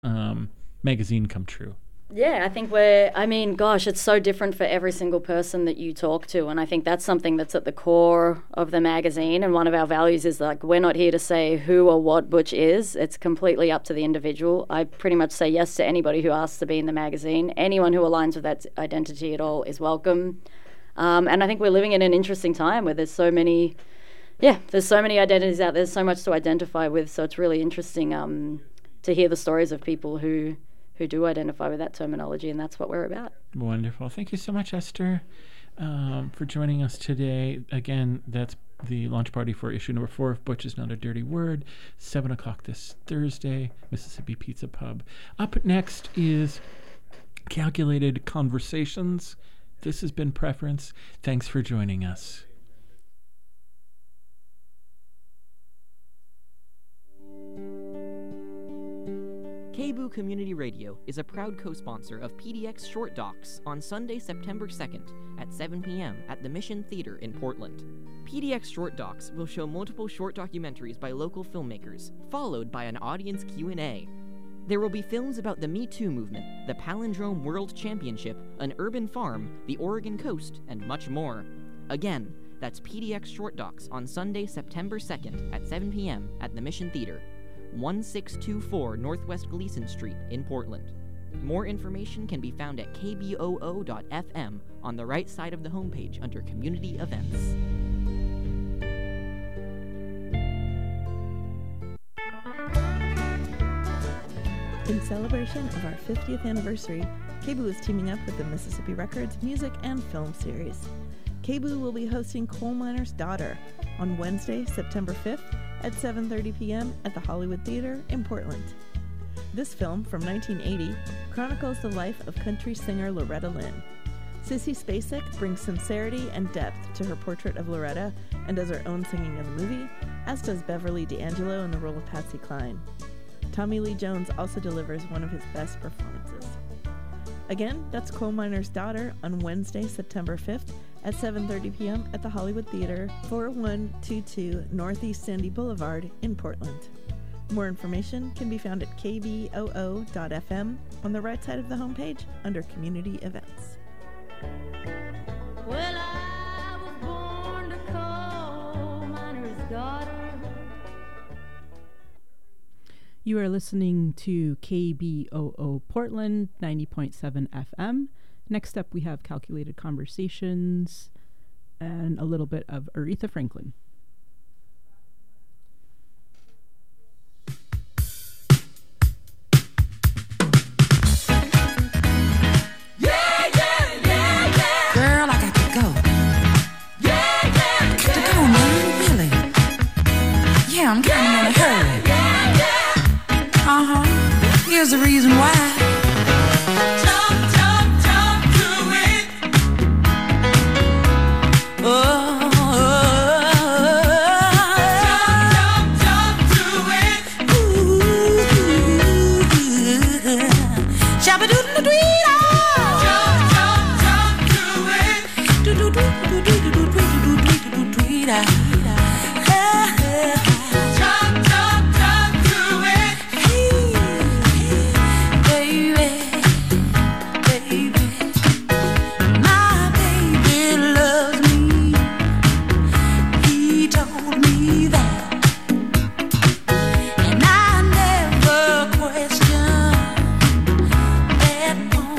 magazine come true? Yeah, I think it's so different for every single person that you talk to. And I think that's something that's at the core of the magazine. And one of our values is like, we're not here to say who or what Butch is. It's completely up to the individual. I pretty much say yes to anybody who asks to be in the magazine. Anyone who aligns with that identity at all is welcome. And I think we're living in an interesting time where there's so many identities out there. There's so much to identify with. So it's really interesting to hear the stories of people who do identify with that terminology, and that's what we're about. Wonderful. Thank you so much, Esther, for joining us today. Again, that's the launch party for issue number 4 of Butch Is Not a Dirty Word, 7 o'clock this Thursday, Mississippi Pizza Pub. Up next is Calculated Conversations. This has been Preference. Thanks for joining us. KBOO Community Radio is a proud co-sponsor of PDX Short Docs on Sunday, September 2nd at 7 p.m. at the Mission Theater in Portland. PDX Short Docs will show multiple short documentaries by local filmmakers, followed by an audience Q&A. There will be films about the Me Too movement, the Palindrome World Championship, an urban farm, the Oregon coast, and much more. Again, that's PDX Short Docs on Sunday, September 2nd at 7 p.m. at the Mission Theater, 1624 Northwest Gleason Street in Portland. More information can be found at kboo.fm on the right side of the homepage under Community Events. In celebration of our 50th anniversary, KBOO is teaming up with the Mississippi Records Music and Film Series. KBOO will be hosting Coal Miner's Daughter on Wednesday, September 5th at 7:30 p.m. at the Hollywood Theater in Portland. This film, from 1980, chronicles the life of country singer Loretta Lynn. Sissy Spacek brings sincerity and depth to her portrait of Loretta and does her own singing in the movie, as does Beverly D'Angelo in the role of Patsy Cline. Tommy Lee Jones also delivers one of his best performances. Again, that's Coal Miner's Daughter on Wednesday, September 5th at 7:30 p.m. at the Hollywood Theater, 4122 Northeast Sandy Boulevard in Portland. More information can be found at kboo.fm on the right side of the homepage under Community Events. Well, I was born to coal miner's daughter. You are listening to KBOO Portland 90.7 FM. Next up, we have Calculated Conversations and a little bit of Aretha Franklin. Girl, I got to go. Got to go, man, really. Yeah, I'm kind of in a hurry. Here's the reason why. And I never questioned that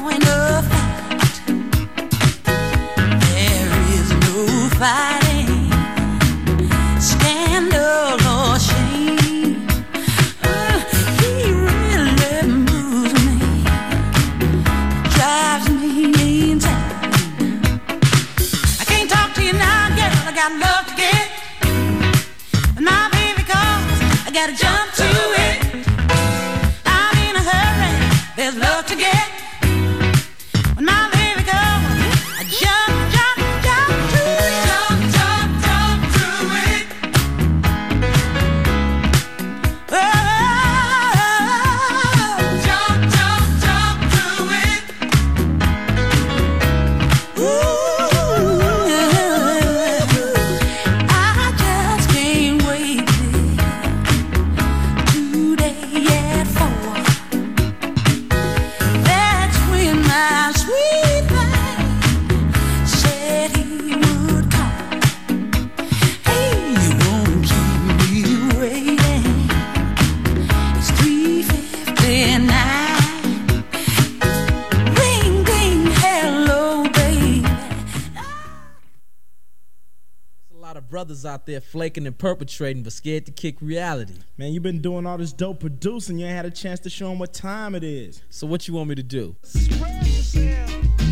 brothers out there flaking and perpetrating but scared to kick reality. Man, you been doing all this dope producing. You ain't had a chance to show them what time it is. So what you want me to do? Spread yourself.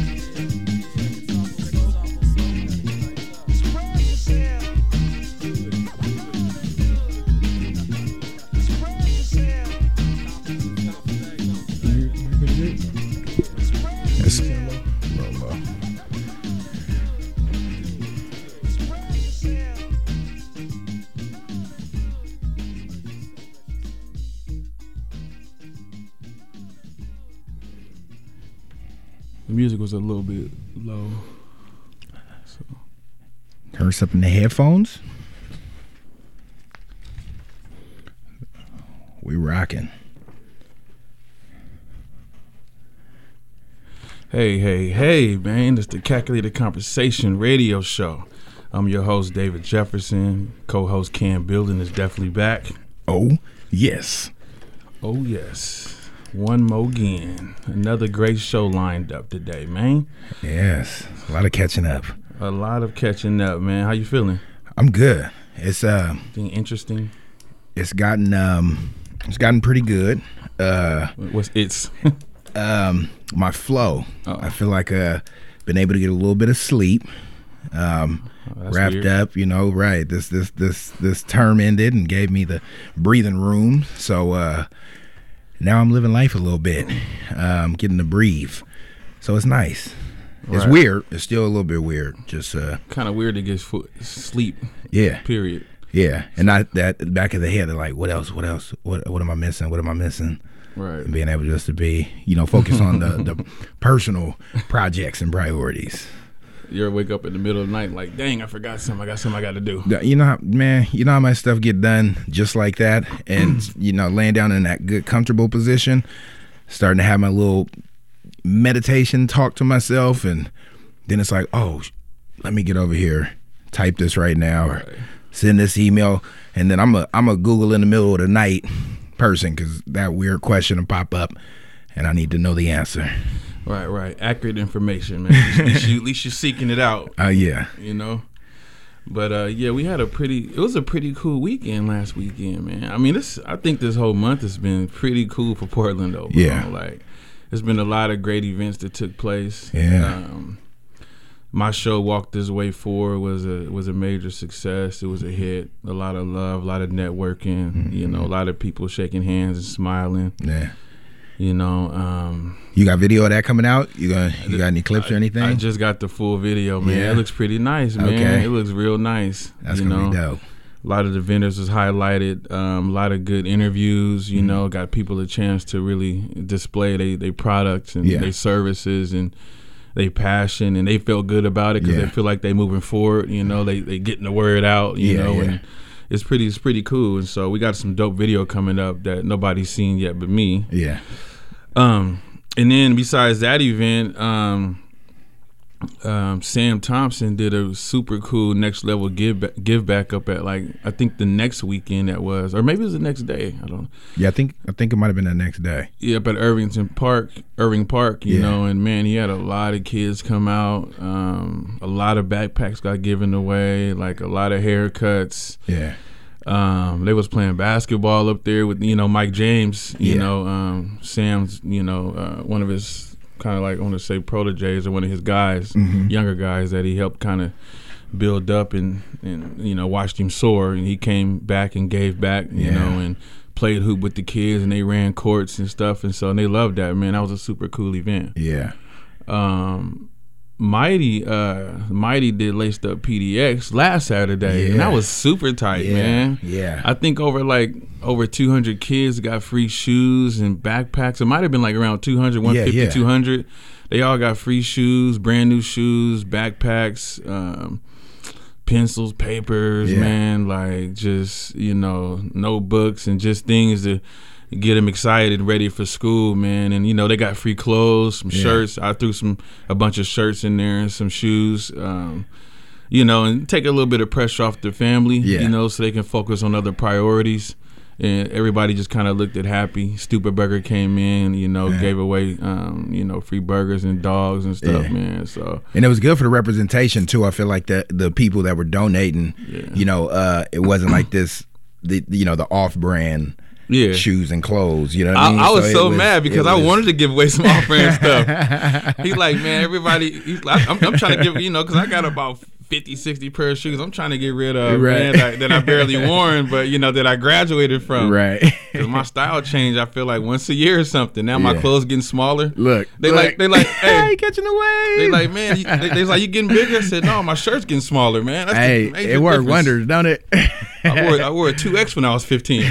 The music was a little bit low. So. Turn us up in the headphones. We rocking. Hey, man. It's the Calculated Conversation radio show. I'm your host, David Jefferson. Co-host Cam Building is definitely back. Oh, yes. Oh, yes. One more again. Another great show lined up today, man. Yes. A lot of catching up. A lot of catching up, man. How you feeling? I'm good. It's Anything interesting? It's gotten pretty good. What's it's? My flow. I feel like been able to get a little bit of sleep. Wrapped weird. up, right. This term ended and gave me the breathing room. So now I'm living life a little bit, getting to breathe. So it's nice. It's weird. It's still a little bit weird. Just kind of weird to get sleep. Yeah. Period. Yeah. And not that back of the head, they're like, what else? What am I missing? What am I missing? Right. And being able just to be, focus on the personal projects and priorities. You ever wake up in the middle of the night like, dang, I forgot something. I got something I got to do. Man, how much stuff get done just like that, and laying down in that good comfortable position, starting to have my little meditation talk to myself, and then it's like, oh, let me get over here, type this right now, or send this email, and then I'm a Google in the middle of the night person, because that weird question will pop up, and I need to know the answer. Right. Accurate information, man. At least you're seeking it out. Yeah. But we had it was a pretty cool weekend last weekend, man. I mean, I think this whole month has been pretty cool for Portland, though. Yeah. Like, there's been a lot of great events that took place. Yeah. My show, Walk This Way Forward, was a major success. It was a hit. A lot of love, a lot of networking. Mm-hmm. A lot of people shaking hands and smiling. Yeah. You got video of that coming out? You got any clips or anything? I just got the full video, man. Yeah. It looks pretty nice, man. Okay. It looks real nice. That's gonna be dope. A lot of the vendors was highlighted. A lot of good interviews. Got people a chance to really display their products and their services and their passion, and they felt good about it because they feel like they moving forward. They getting the word out. And it's pretty cool. And so we got some dope video coming up that nobody's seen yet but me. Yeah. And then besides that event, Sam Thompson did a super cool next level give back up at, like, I think the next weekend that was, or maybe it was the next day. I don't know. Yeah, I think it might have been the next day. Yeah, up at Irving Park, you know, and man, he had a lot of kids come out. A lot of backpacks got given away, like a lot of haircuts. Yeah. They was playing basketball up there with, Mike James, Sam's, one of his kind of like, I want to say proteges, or one of his guys, younger guys that he helped kind of build up and watched him soar. And he came back and gave back, you know, and played hoop with the kids, and they ran courts and stuff. And so they loved that, man. That was a super cool event. Yeah. Mighty did Laced Up PDX last Saturday, and that was super tight, man. Yeah. I think over 200 kids got free shoes and backpacks. It might have been like around 200, 150, 200. They all got free shoes, brand new shoes, backpacks, pencils, papers, man, like just, notebooks and just things to get them excited and ready for school, man. And they got free clothes, some shirts. I threw a bunch of shirts in there and some shoes, and take a little bit of pressure off the family, so they can focus on other priorities. and everybody just kind of looked at happy. Stupid Burger came in, gave away, free burgers and dogs and stuff, man. So, and it was good for the representation too. I feel like the people that were donating, it wasn't like this, the off-brand. Yeah. Shoes and clothes, you know what I mean? I was so mad because I wanted to give away some off-brand stuff. He's like, man, everybody, I'm trying to give, because I got about 50, 60 pair of shoes I'm trying to get rid of, man, that I barely worn, but, that I graduated from. Right. Because my style changed, I feel like once a year or something. Now my clothes getting smaller. They like, hey, catching the wave. They like, man, they like, you getting bigger? I said, no, my shirt's getting smaller, man. That's it worked wonders, don't it? I wore a 2X when I was 15.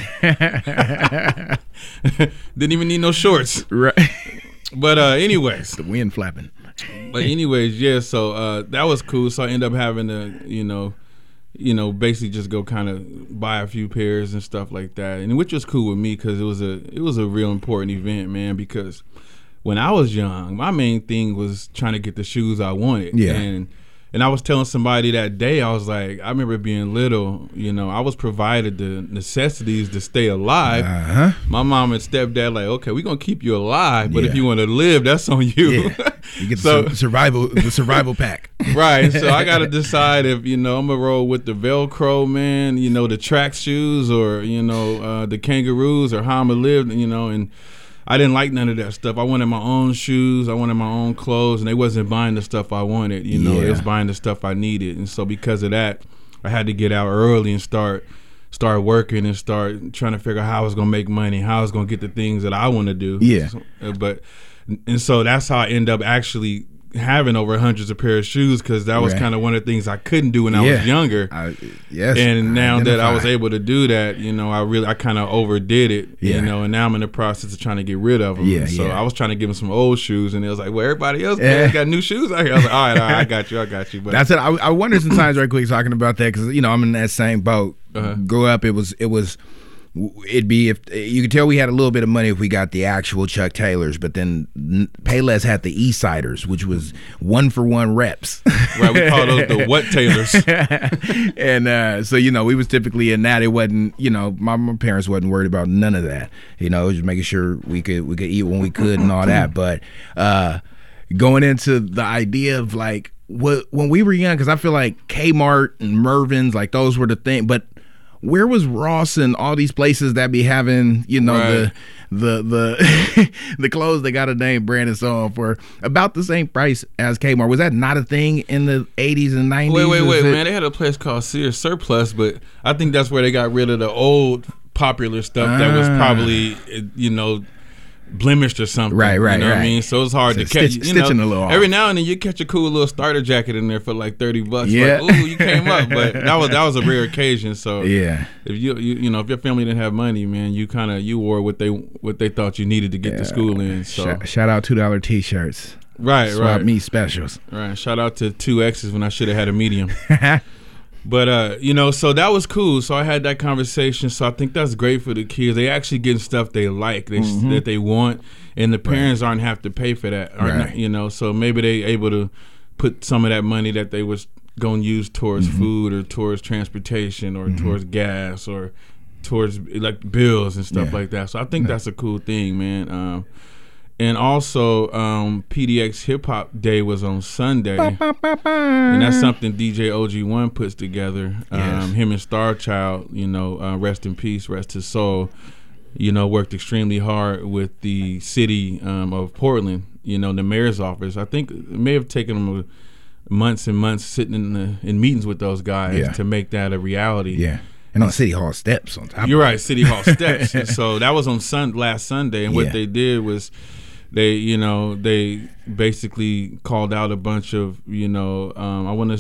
Didn't even need no shorts. Right. But anyways. The wind flapping. But anyways, yeah, so that was cool. So I ended up having to, basically just go kind of buy a few pairs and stuff like that. And which was cool with me because it was a real important event, man, because when I was young, my main thing was trying to get the shoes I wanted. Yeah. And I was telling somebody that day, I was like, I remember being little, I was provided the necessities to stay alive. Uh-huh. My mom and stepdad like, okay, we're going to keep you alive, but if you want to live, that's on you. Yeah. You get the survival pack. Right. So I got to decide if, I'm going to roll with the Velcro, man, the track shoes or, the kangaroos or how I'm going to live, and I didn't like none of that stuff. I wanted my own shoes. I wanted my own clothes, and they wasn't buying the stuff I wanted. It was buying the stuff I needed. And so because of that, I had to get out early and start working and start trying to figure out how I was going to make money, how I was going to get the things that I want to do. Yeah. So that's how I end up actually having over hundreds of pairs of shoes because that was kind of one of the things I couldn't do when I was younger. And now that I was able to do that, I kind of overdid it, and now I'm in the process of trying to get rid of them. So I was trying to give them some old shoes, and it was like, well, everybody else got new shoes out here. I was like, all right, I got you. But that's it. I wonder sometimes, right quick, talking about that because I'm in that same boat. Grow up, it'd be if you could tell we had a little bit of money if we got the actual Chuck Taylors, but then Payless had the Eastsiders, which was 1-for-1 reps. Right, we call those the what Taylors. And so we was typically in that. It wasn't my parents wasn't worried about none of that. It was just making sure we could eat when we could and all that. But going into the idea of like when we were young, because I feel like Kmart and Mervyn's, like those were the thing, but where was Ross and all these places that be having, the clothes that got a name brand and so on for about the same price as Kmart? Was that not a thing in the 80s and 90s? Wait, man. They had a place called Sears Surplus, but I think that's where they got rid of the old popular stuff that was probably, blemished or something. Right. You know what I mean? So it's hard to catch. Stitching a little off. Every now and then you catch a cool little starter jacket in there for like $30. Yeah. Like, ooh, you came up. But that was a rare occasion. So yeah, if you if your family didn't have money, man, you wore what they thought you needed to get to school in. So shout out $2 t-shirts. Right. Swap me specials. Right. Shout out to 2X's when I should have had a medium. But so that was cool. So I had that conversation. So I think that's great for the kids. They actually getting stuff they like, that they want, and the parents aren't have to pay for that. Not, so maybe they able to put some of that money that they was gonna use towards food or towards transportation or towards gas or towards like bills and stuff like that. So I think that's a cool thing, man. And also, PDX Hip Hop Day was on Sunday, and that's something DJ OG1 puts together. Him and Star Child, rest in peace, rest his soul. Worked extremely hard with the city of Portland. The mayor's office. I think it may have taken them months and months sitting in meetings with those guys to make that a reality. Yeah. And on City Hall steps on top. You're right, City Hall steps. And so that was on last Sunday, and what they did was. They basically called out a bunch of I don't want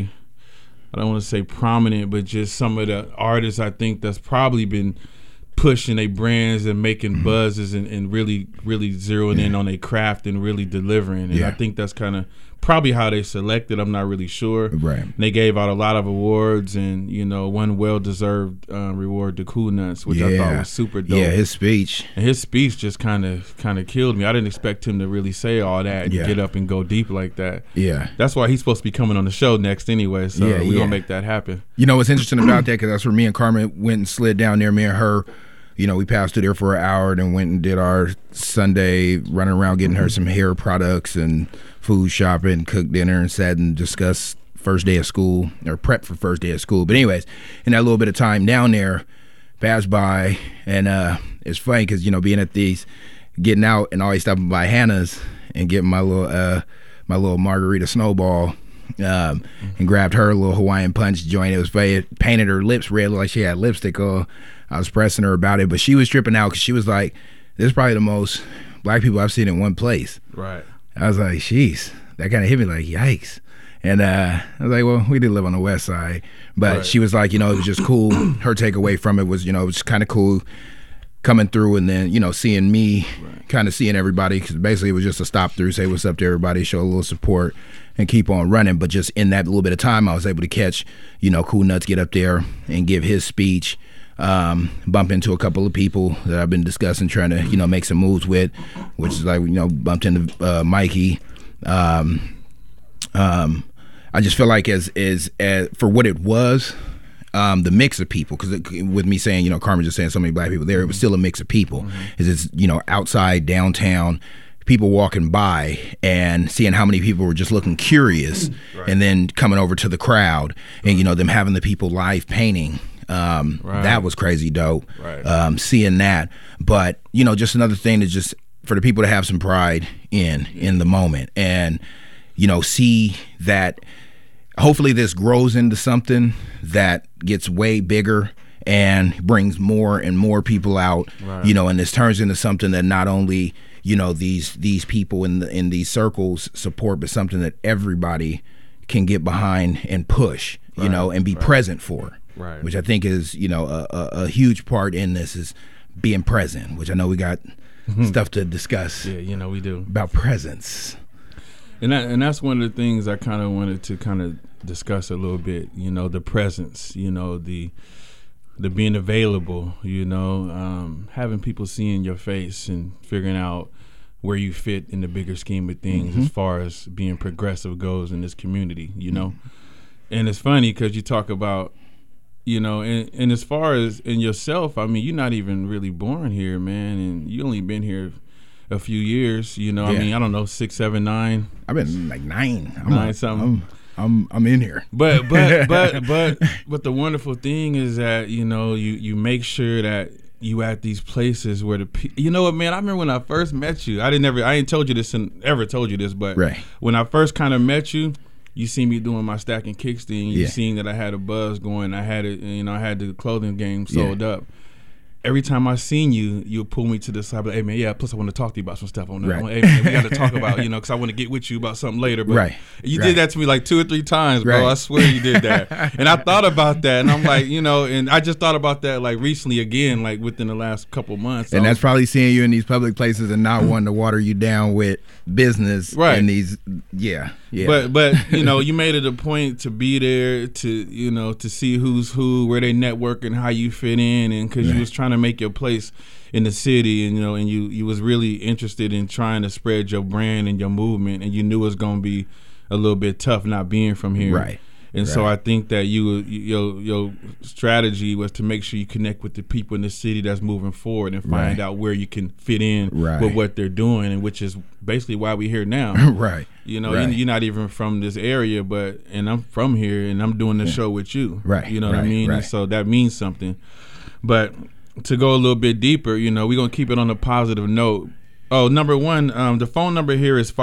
to say prominent, but just some of the artists I think that's probably been pushing their brands and making buzzes and really zeroing in on their craft and really delivering. And I think that's kind of probably how they selected. I'm not really sure. Right. And they gave out a lot of awards, and one well-deserved reward to Cool Nuts, which I thought was super dope. Yeah, his speech. And his speech just kind of killed me. I didn't expect him to really say all that and get up and go deep like that. Yeah. That's why he's supposed to be coming on the show next anyway. So we're gonna make that happen. What's interesting about that, because that's where me and Carmen went and slid down there. Me and her we passed through there for an hour, then went and did our Sunday running around getting her some hair products and food shopping, cooked dinner, and sat and discussed first day of school, or prep for first day of school. But anyways, in that little bit of time down there, passed by, and it's funny because, being at these, getting out and always stopping by Hannah's and getting my little margarita snowball, and grabbed her a little Hawaiian Punch joint. It was funny. It painted her lips red, like she had lipstick on. I was pressing her about it, but she was tripping out because she was like, this is probably the most black people I've seen in one place. Right. I was like, jeez, that kind of hit me like, yikes. And I was like, well, we did live on the west side. But she was like, it was just cool. Her takeaway from it was, it was kind of cool coming through and then, seeing me, kind of seeing everybody, because basically it was just a stop through, say what's up to everybody, show a little support, and keep on running. But just in that little bit of time, I was able to catch, Cool Nuts get up there and give his speech, bump into a couple of people that I've been discussing, trying to, make some moves with, which is like, bumped into Mikey. I just feel like as for what it was, the mix of people, because with me saying, Carmen just saying so many black people there, it was still a mix of people. It's outside, downtown, people walking by and seeing how many people were just looking curious, and then coming over to the crowd and, them having the people live painting. That was crazy dope. Seeing that. But, just another thing to just for the people to have some pride in the moment and, see that hopefully this grows into something that gets way bigger and brings more and more people out, and this turns into something that not only, these people in these circles support, but something that everybody can get behind and push, and be present for, which I think is, a huge part in this is being present, which I know we got stuff to discuss. Yeah, we do. About presence. And that's one of the things I kind of wanted to kind of discuss a little bit, the presence, the being available, having people seeing your face and figuring out where you fit in the bigger scheme of things as far as being progressive goes in this community, And it's funny because you talk about, and as far as in yourself, I mean, you're not even really born here, man, and you only been here a few years, I mean, I don't know, 6, 7, 9. I've been like 9. I'm in here. But the wonderful thing is that you make sure that you at these places where you know what, man, I remember when I first met you. I ain't told you this and ever told you this, but when I first kind of met you, you see me doing my Stack and Kicks thing. You seen that I had a buzz going. I had it, I had the clothing game sold up. Every time I seen you, you would pull me to the side, but hey man, plus I want to talk to you about some stuff on there. Hey man, we got to talk about, because I want to get with you about something later. But you did that to me like 2 or 3 times, bro. I swear you did that. And I thought about that, and I'm like, and I just thought about that like recently again, like within the last couple months. And that's probably seeing you in these public places and not wanting to water you down with business. And these, But you made it a point to be there to see who's who, where they network, and how you fit in, and because you was trying to make your place in the city, and and you was really interested in trying to spread your brand and your movement, and you knew it was gonna be a little bit tough not being from here, And so I think that your strategy was to make sure you connect with the people in the city that's moving forward and find out where you can fit in with what they're doing, and which is basically why we're here now. You're not even from this area, and I'm from here, and I'm doing the show with you. You know what I mean? And so that means something. But to go a little bit deeper, we're going to keep it on a positive note. Oh, number one, the phone number here is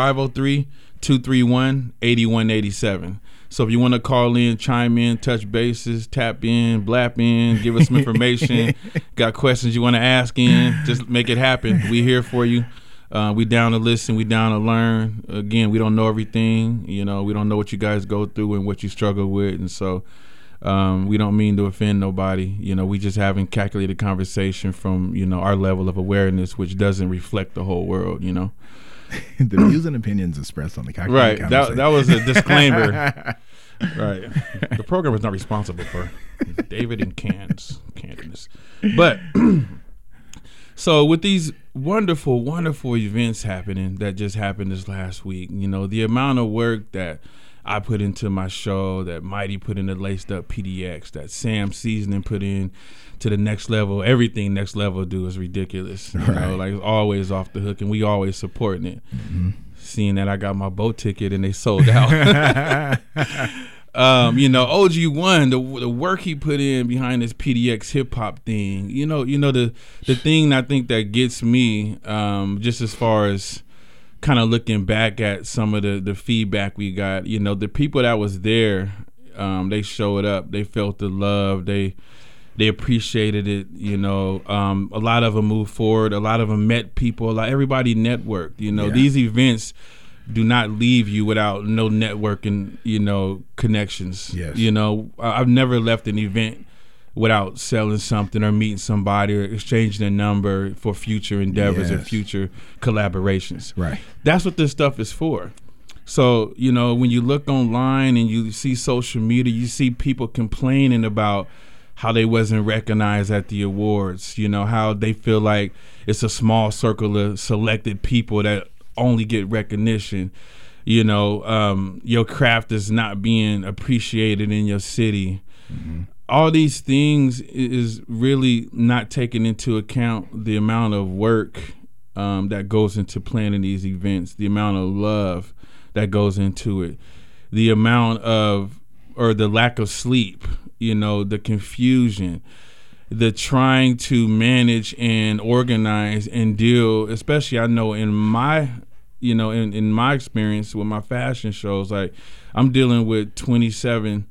503-231-8187. So if you want to call in, chime in, touch bases, tap in, blap in, give us some information, got questions you want to ask in, just make it happen. We here for you. We down to listen. We down to learn. Again, we don't know everything. We don't know what you guys go through and what you struggle with. And so we don't mean to offend nobody. We just having calculated conversation from, our level of awareness, which doesn't reflect the whole world, The views and opinions expressed on the calculated conversation. That was a disclaimer. The program is not responsible for David and Candace. But so with these wonderful, wonderful events happening that just happened this last week, the amount of work that I put into my show, that Mighty put into Laced Up PDX, that Sam Seasoning put in to the Next Level. Everything Next Level do is ridiculous. You know, like it's always off the hook, and we always supporting it. Seeing that I got my boat ticket and they sold out. You know, OG1, the work he put in behind this PDX hip hop thing. You know the thing I think that gets me, just as far as kind of looking back at some of the feedback we got, you know, the people that was there, they showed up, they felt the love, they appreciated it, you know. A lot of them moved forward, a lot of them met people, everybody networked, you know. These events do not leave you without no networking, you know, connections. You know, I've never left an event without selling something or meeting somebody or exchanging a number for future endeavors or future collaborations. That's what this stuff is for. So, you know, when you look online and you see social media, you see people complaining about how they wasn't recognized at the awards, you know, how they feel like it's a small circle of selected people that only get recognition. You know, your craft is not being appreciated in your city. All these things is really not taking into account the amount of work that goes into planning these events, the amount of love that goes into it, the amount of, or the lack of sleep, you know, the confusion, the trying to manage and organize and deal, especially I know in my, you know, in my experience with my fashion shows, like I'm dealing with 27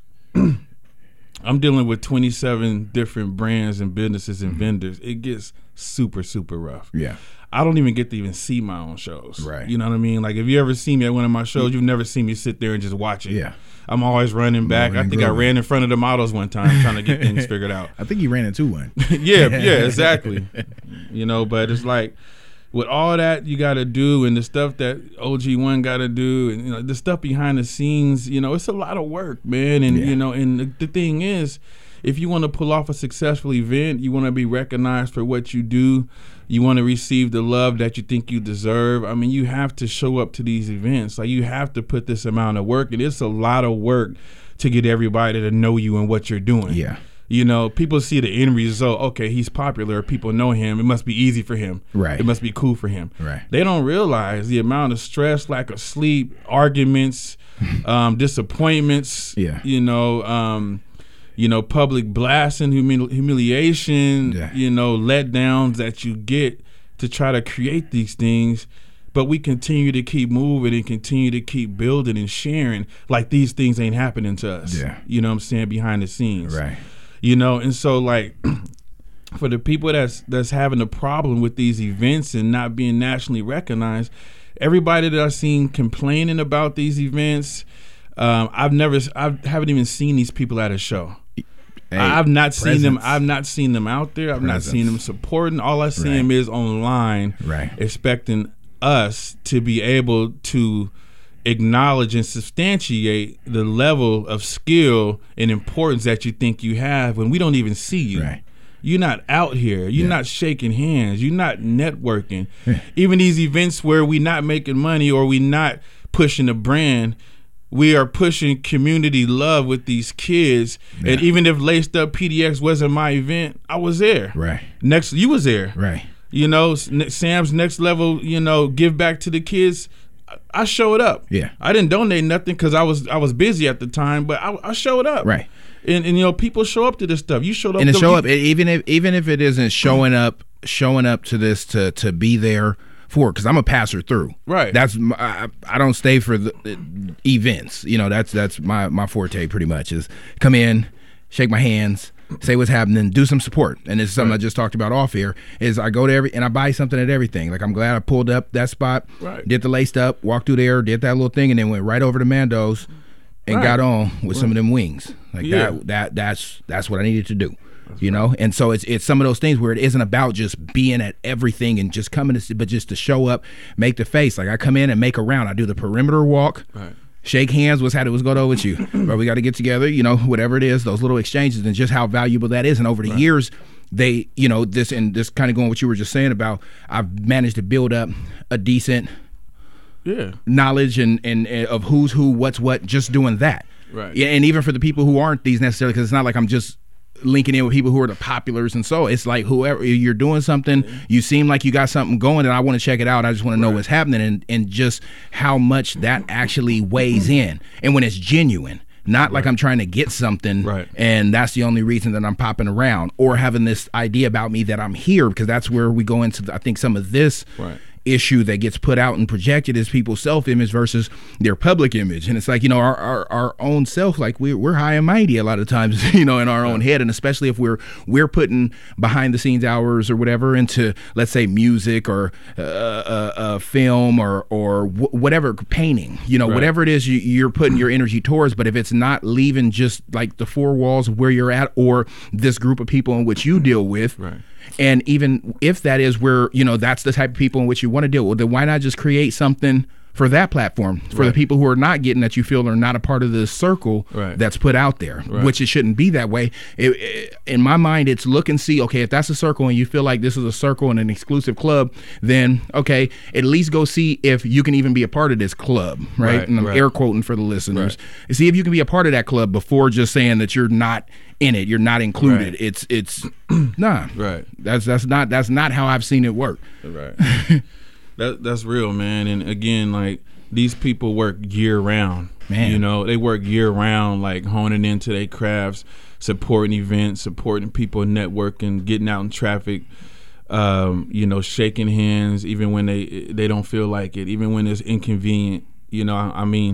different brands and businesses and vendors. It gets super, super rough. I don't even get to even see my own shows. You know what I mean? Like if you ever see me at one of my shows, you've never seen me sit there and just watch it. I'm always running back. I think I ran in front of the models one time trying to get things figured out. I think you ran into one. yeah, exactly. You know, but it's like with all that you got to do and the stuff that OG1 got to do and, you know, the stuff behind the scenes, you know, it's a lot of work, man. And, you know, and the thing is, if you want to pull off a successful event, you want to be recognized for what you do, you want to receive the love that you think you deserve, I mean, you have to show up to these events. Like, you have to put this amount of work, and it's a lot of work to get everybody to know you and what you're doing. You know, people see the end result. Okay, he's popular. People know him. It must be easy for him. It must be cool for him. They don't realize the amount of stress, lack of sleep, arguments, disappointments. You know, public blasting, humiliation. You know, letdowns that you get to try to create these things. But we continue to keep moving and continue to keep building and sharing like these things ain't happening to us. You know what I'm saying? Behind the scenes. You know, and so like for the people that's having a problem with these events and not being nationally recognized, everybody that I've seen complaining about these events, I haven't even seen these people at a show. I've not seen them. I've not seen them out there. I've not seen them supporting. All I see them is online, expecting us to be able to acknowledge and substantiate the level of skill and importance that you think you have when we don't even see you. You're not out here. You're not shaking hands. You're not networking. Even these events where we not making money or we not pushing a brand, we are pushing community love with these kids. And even if Laced Up PDX wasn't my event, I was there. You was there. You know, Sam's Next Level, you know, give back to the kids. I showed up. I didn't donate nothing because I was busy at the time, but I showed up. And you know, people show up to this stuff. You showed up. And even if it isn't showing up to this to be there for, because I'm a passer through. That's I don't stay for the events. You know, that's my forte pretty much is come in, shake my hands, say what's happening, do some support. And it's something I just talked about off air, is I go to and I buy something at everything. Like, I'm glad I pulled up that spot, did the Laced Up, walked through there, did that little thing, and then went right over to Mando's and got on with some of them wings. Like that's what I needed to do. You know, and so it's some of those things where it isn't about just being at everything and just coming to, but just to show up, make the face. Like, I come in and make a round. I do the perimeter walk, shake hands. What's going on with you? Or we got to get together. You know, whatever it is, those little exchanges, and just how valuable that is. And over the years, they, you know, this kind of going what you were just saying about, I've managed to build up a decent knowledge and of who's who, what's what, just doing that. Right. Yeah, and even for the people who aren't these necessarily, because it's not like I'm just linking in with people who are the populars, and so it's like whoever you're doing something, you seem like you got something going, and I want to check it out. I just want to know what's happening, and just how much that actually weighs in, and when it's genuine. Not like I'm trying to get something, and that's the only reason that I'm popping around, or having this idea about me that I'm here, because that's where we go into, I think, some of this issue that gets put out and projected is people's self-image versus their public image. And it's like, you know, our own self, like we're high and mighty a lot of times, you know, in our own head. And especially if we're putting behind the scenes hours or whatever into, let's say, music or film or whatever, painting, you know, whatever it is you're putting your energy towards. But if it's not leaving just like the four walls of where you're at or this group of people in which you deal with, and even if that is where, you know, that's the type of people in which you want to deal with, then why not just create something for that platform, for the people who are not getting, that you feel are not a part of the circle that's put out there, which it shouldn't be that way. In my mind, it's look and see, okay, if that's a circle and you feel like this is a circle and an exclusive club, then, okay, at least go see if you can even be a part of this club, right? And I'm air quoting for the listeners. See if you can be a part of that club before just saying that you're not in it, you're not included. It's nah. That's not how I've seen it work. That's real, man. And again, like, these people work year round. Man. You know, they work year round, like honing into their crafts, supporting events, supporting people, networking, getting out in traffic, you know, shaking hands, even when they don't feel like it, even when it's inconvenient. You know, I mean,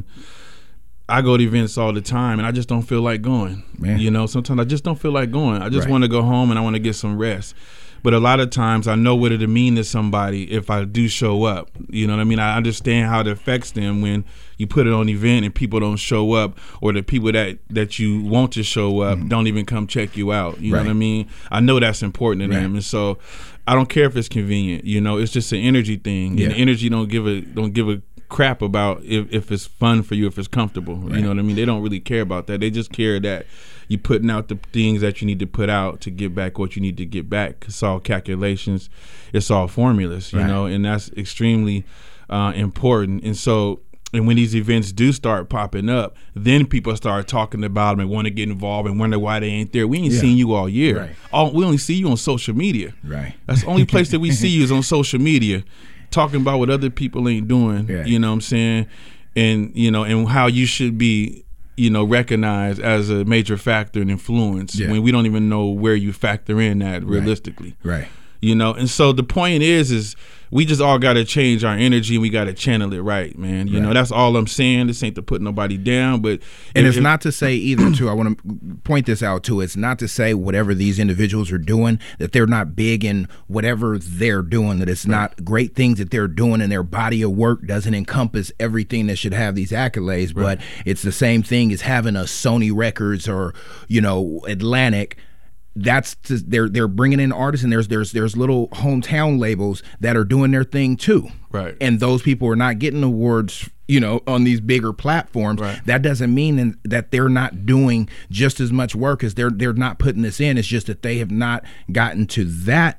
I go to events all the time and I just don't feel like going. Man. You know, sometimes I just don't feel like going. I just want to go home and I want to get some rest. But a lot of times I know what it'll mean to somebody if I do show up. You know what I mean? I understand how it affects them when you put it on an event and people don't show up, or the people that you want to show up don't even come check you out. You know what I mean? I know that's important to them. And so I don't care if it's convenient. You know, it's just an energy thing. And energy don't give a crap about if it's fun for you, if it's comfortable. You know what I mean? They don't really care about that. They just care that you putting out the things that you need to put out to get back what you need to get back. It's all calculations. It's all formulas, you know, and that's extremely important. And so, and when these events do start popping up, then people start talking about them and want to get involved and wonder why they ain't there. We ain't seen you all year. We only see you on social media. That's the only place that we see you is on social media, talking about what other people ain't doing. You know what I'm saying? And, you know, and how you should be, you know, recognized as a major factor and influence when we don't even know where you factor in that realistically. You know, and so the point is we just all got to change our energy and we got to channel it right, man. You know, that's all I'm saying. This ain't to put nobody down, but it's not to say either, too. I want to point this out, too. It's not to say whatever these individuals are doing, that they're not big in whatever they're doing, that it's not great things that they're doing, and their body of work doesn't encompass everything that should have these accolades. But it's the same thing as having a Sony Records or, you know, Atlantic. That's they're bringing in artists, and there's little hometown labels that are doing their thing too, and those people are not getting awards, you know, on these bigger platforms. That doesn't mean that they're not doing just as much work as they're not putting this in. It's just that they have not gotten to that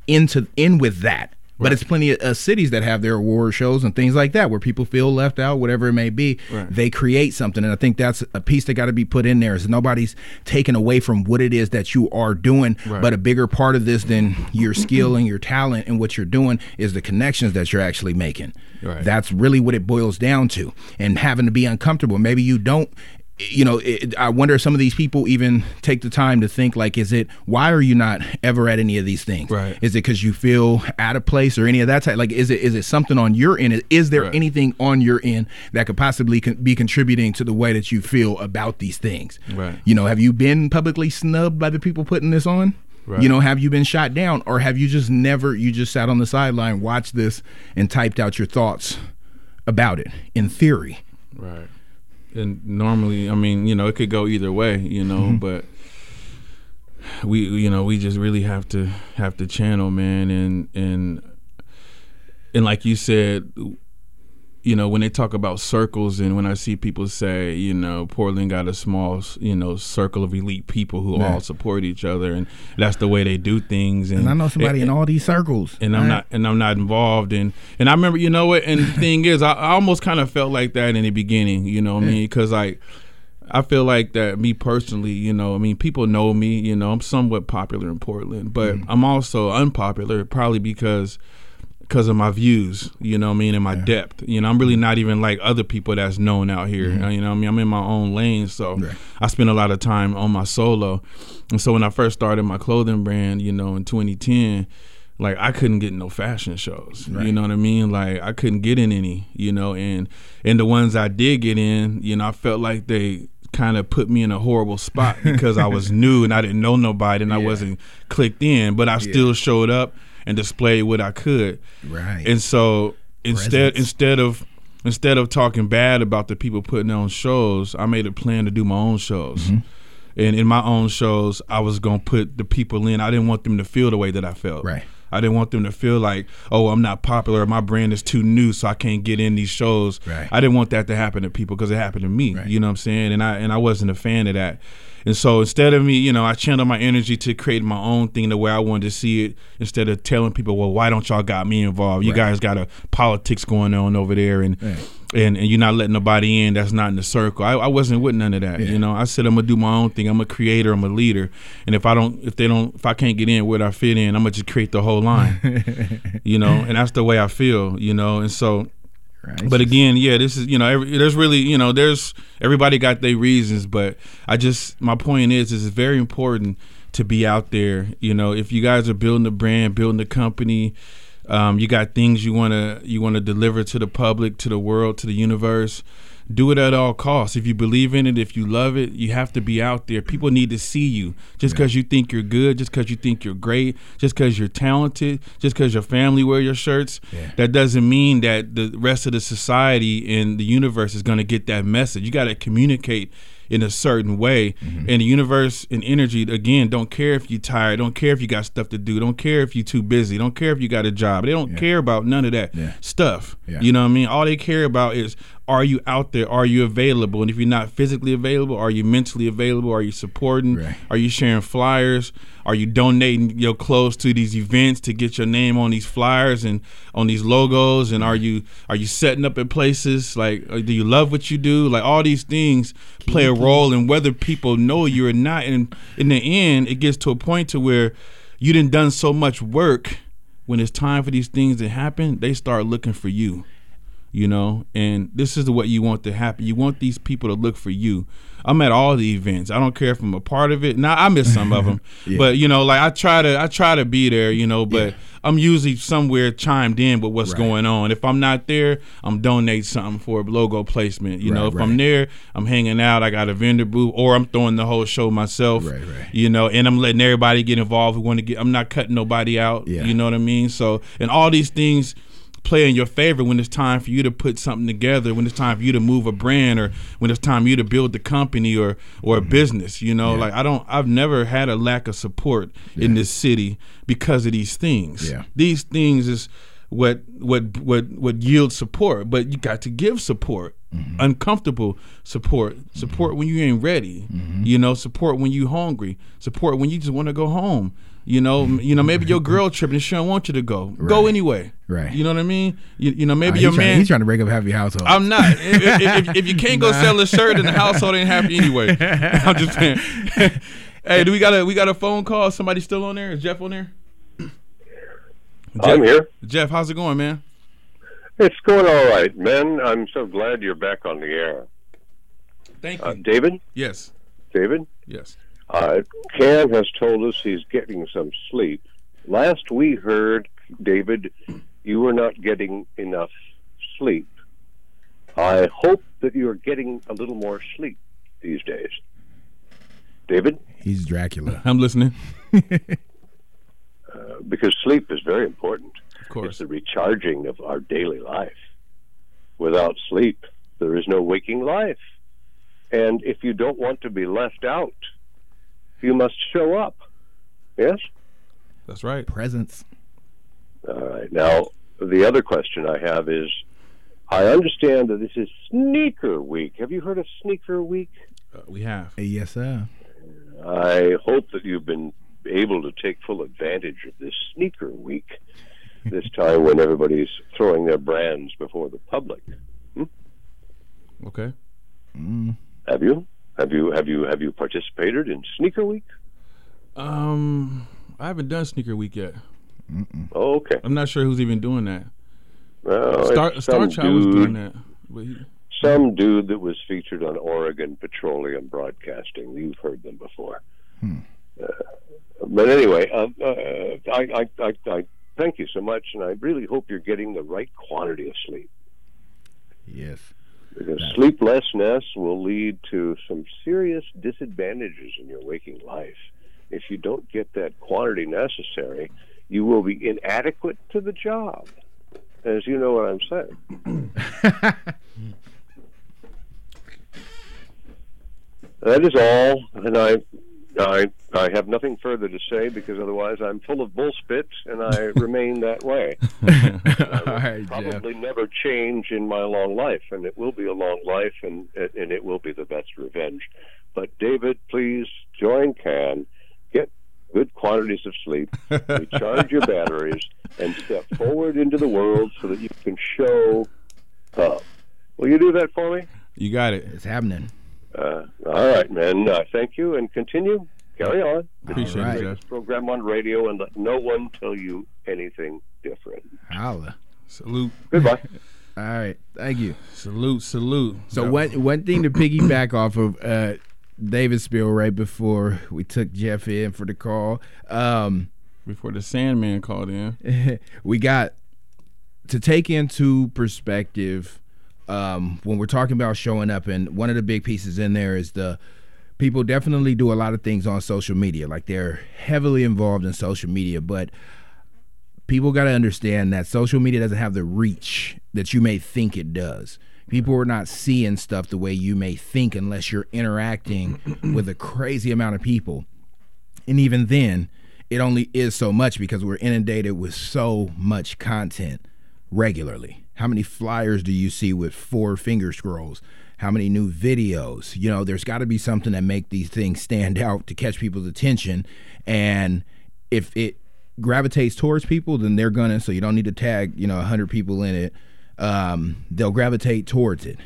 in with that. But it's plenty of cities that have their award shows and things like that where people feel left out, whatever it may be. They create something. And I think that's a piece that got to be put in there, is nobody's taken away from what it is that you are doing. But a bigger part of this than your skill and your talent and what you're doing is the connections that you're actually making. That's really what it boils down to. And having to be uncomfortable. Maybe you don't. You know, I wonder if some of these people even take the time to think, like, why are you not ever at any of these things? Is it because you feel out of place or any of that type? Like, is it something on your end? Is there anything on your end that could possibly be contributing to the way that you feel about these things? You know, have you been publicly snubbed by the people putting this on? You know, have you been shot down, or have you just sat on the sideline, watched this, and typed out your thoughts about it in theory? And normally, I mean, you know, it could go either way, you know, but we just really have to channel, man, and like you said, you know, when they talk about circles, and when I see people say, you know, Portland got a small, you know, circle of elite people who all support each other, and that's the way they do things. And I know somebody in all these circles, and I'm not involved. And I remember, you know what? And the thing is, I almost kind of felt like that in the beginning. You know what I mean? Because like, I feel like that, me personally, you know, I mean, people know me. You know, I'm somewhat popular in Portland, but I'm also unpopular, probably because of my views, you know what I mean, and my depth. You know, I'm really not even like other people that's known out here. You know what I mean? I'm in my own lane, so I spend a lot of time on my solo. And so when I first started my clothing brand, you know, in 2010, like I couldn't get no fashion shows. You know what I mean? Like I couldn't get in any, you know, and the ones I did get in, you know, I felt like they kind of put me in a horrible spot because I was new and I didn't know nobody and I wasn't clicked in, but I still showed up and displayed what I could. And so instead of talking bad about the people putting on shows, I made a plan to do my own shows. And in my own shows, I was gonna put the people in. I didn't want them to feel the way that I felt. I didn't want them to feel like, oh, I'm not popular, my brand is too new, so I can't get in these shows. I didn't want that to happen to people because it happened to me. You know what I'm saying? And I wasn't a fan of that. And so instead of me, you know, I channeled my energy to create my own thing the way I wanted to see it, instead of telling people, well, why don't y'all got me involved? You guys got a politics going on over there, and you're not letting nobody in that's not in the circle. I wasn't with none of that. You know, I said I'm gonna do my own thing. I'm a creator. I'm a leader. And if I can't get in where I fit in, I'm gonna just create the whole line. You know, and that's the way I feel. You know, and so. But again, this is, you know, there's really, you know, there's everybody got their reasons, but my point is it's very important to be out there. You know, if you guys are building a brand, building a company, you got things you want to deliver to the public, to the world, to the universe. Do it at all costs. If you believe in it, if you love it, you have to be out there. People need to see you. Just because you think you're good, just because you think you're great, just because you're talented, just because your family wear your shirts, that doesn't mean that the rest of the society and the universe is going to get that message. You got to communicate in a certain way. And the universe and energy, again, don't care if you're tired, don't care if you got stuff to do, don't care if you're too busy, don't care if you got a job. They don't care about none of that stuff. You know what I mean? All they care about is, are you out there? Are you available? And if you're not physically available, are you mentally available? Are you supporting? Are you sharing flyers? Are you donating your clothes to these events to get your name on these flyers and on these logos? And are you setting up at places? Like, do you love what you do? Like, all these things play a role in whether people know you or not. And in the end, it gets to a point to where you done so much work. When it's time for these things to happen, they start looking for you. You know, and this is what you want to happen. You want these people to look for you. I'm at all the events. I don't care if I'm a part of it. Now I miss some of them, but you know, like I try to be there. You know, but I'm usually somewhere chimed in with what's going on. If I'm not there, I'm donating something for a logo placement. You know, if I'm there, I'm hanging out. I got a vendor booth, or I'm throwing the whole show myself. You know, and I'm letting everybody get involved who want to get. I'm not cutting nobody out. You know what I mean? So, and all these things play in your favor when it's time for you to put something together, when it's time for you to move a brand, or when it's time for you to build the company or a business. You know, like I've never had a lack of support in this city because of these things. These things is what yields support, but you got to give support. Uncomfortable support when you ain't ready. You know, support when you hungry, support when you just want to go home. You know, maybe your girl tripping and she don't want you to go. Go anyway. You know what I mean? You know, maybe your man. He's trying to break up a happy household. I'm not. If you can't go sell a shirt, then the household ain't happy anyway. I'm just saying. Hey, we got a phone call? Somebody still on there? Is Jeff on there? I'm here. Jeff, how's it going, man? It's going all right, man. I'm so glad you're back on the air. Thank you. David? Yes. David? Yes. Cam has told us he's getting some sleep. Last we heard, David, you were not getting enough sleep. I hope that you're getting a little more sleep these days. David? He's Dracula. I'm listening. Because sleep is very important. Of course. It's the recharging of our daily life. Without sleep, there is no waking life. And if you don't want to be left out, you must show up. Yes? That's right. Presence. All right. Now, the other question I have is, I understand that this is Sneaker Week. Have you heard of Sneaker Week? We have. Yes, sir. I hope that you've been able to take full advantage of this Sneaker Week, this time when everybody's throwing their brands before the public. Okay. Have you participated in Sneaker Week? I haven't done Sneaker Week yet. Oh, okay. I'm not sure who's even doing that. Well, Star Child was doing that. But some dude that was featured on Oregon Petroleum Broadcasting. You've heard them before. But anyway, I thank you so much, and I really hope you're getting the right quantity of sleep. Yes. Because sleeplessness will lead to some serious disadvantages in your waking life. If you don't get that quantity necessary, you will be inadequate to the job, as you know what I'm saying. That is all, and I have nothing further to say, because otherwise I'm full of bullspit, and I remain that way. I will probably never change in my long life, and it will be a long life, and it will be the best revenge. But David, please join Can, get good quantities of sleep, recharge your batteries, and step forward into the world so that you can show up. Will you do that for me? You got it. It's happening. All right, man. Thank you, and continue. Carry on. Appreciate it, Jeff. This program on radio, and let no one tell you anything different. Holla. Salute. Goodbye. All right. Thank you. Salute. So one thing to piggyback off of David's spiel right before we took Jeff in for the call. Before the Sandman called in. We got to take into perspective when we're talking about showing up, and one of the big pieces in there is the people definitely do a lot of things on social media. Like, they're heavily involved in social media, but people got to understand that social media doesn't have the reach that you may think it does. People are not seeing stuff the way you may think unless you're interacting with a crazy amount of people. And even then, it only is so much because we're inundated with so much content regularly. How many flyers do you see with 4 finger scrolls? How many new videos? You know, there's got to be something that make these things stand out to catch people's attention. And if it gravitates towards people, then they're gonna, so you don't need to tag, 100 people in it. They'll gravitate towards it.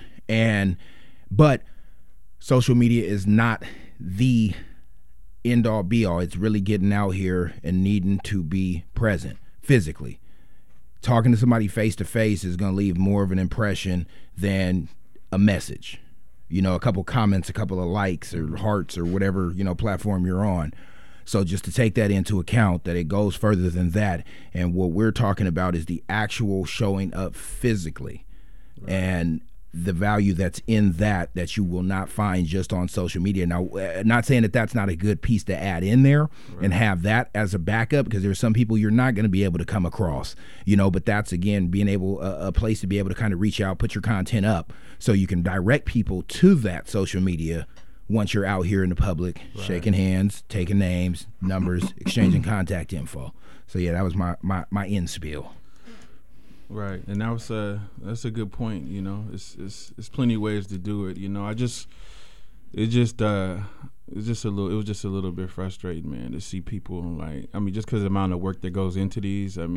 But social media is not the end all be all. It's really getting out here and needing to be present physically. Talking to somebody face to face is going to leave more of an impression than a message. A couple comments, a couple of likes or hearts or whatever, platform you're on. So just to take that into account, that it goes further than that. And what we're talking about is the actual showing up physically. Right. And the value that's in that you will not find just on social media. Now, not saying that that's not a good piece to add in there, right, and have that as a backup, because there's some people you're not going to be able to come across, but that's, again, being able, a place to be able to kind of reach out, put your content up so you can direct people to that social media once you're out here in the public, right, shaking hands, taking names, numbers, exchanging contact info. So yeah, that was my end spiel. Right, and that's a good point. It's plenty of ways to do it. It was just a little bit frustrating, man, to see people just because of the amount of work that goes into these. I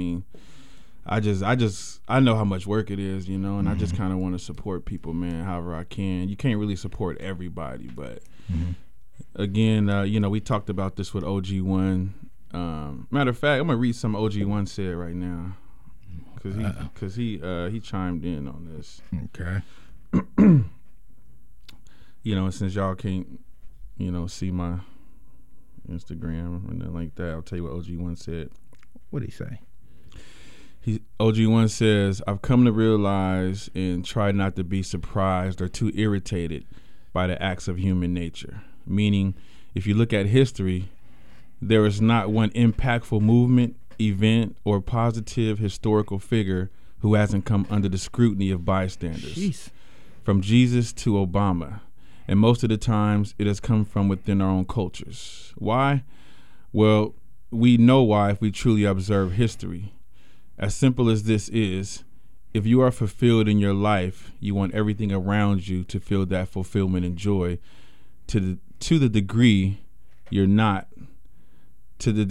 know how much work it is, and I just kind of want to support people, man, however I can. You can't really support everybody, but again, we talked about this with OG1. Matter of fact, I'm gonna read some OG1 said right now. Because he chimed in on this. Okay. Since y'all can't, see my Instagram and nothing like that, I'll tell you what OG1 said. What'd he say? OG1 says, I've come to realize and try not to be surprised or too irritated by the acts of human nature. Meaning, if you look at history, there is not one impactful movement, event, or positive historical figure who hasn't come under the scrutiny of bystanders. Jeez. From Jesus to Obama. And most of the times it has come from within our own cultures. Why? Well, we know why if we truly observe history. As simple as this is, if you are fulfilled in your life, you want everything around you to feel that fulfillment and joy. To the degree you're not, to that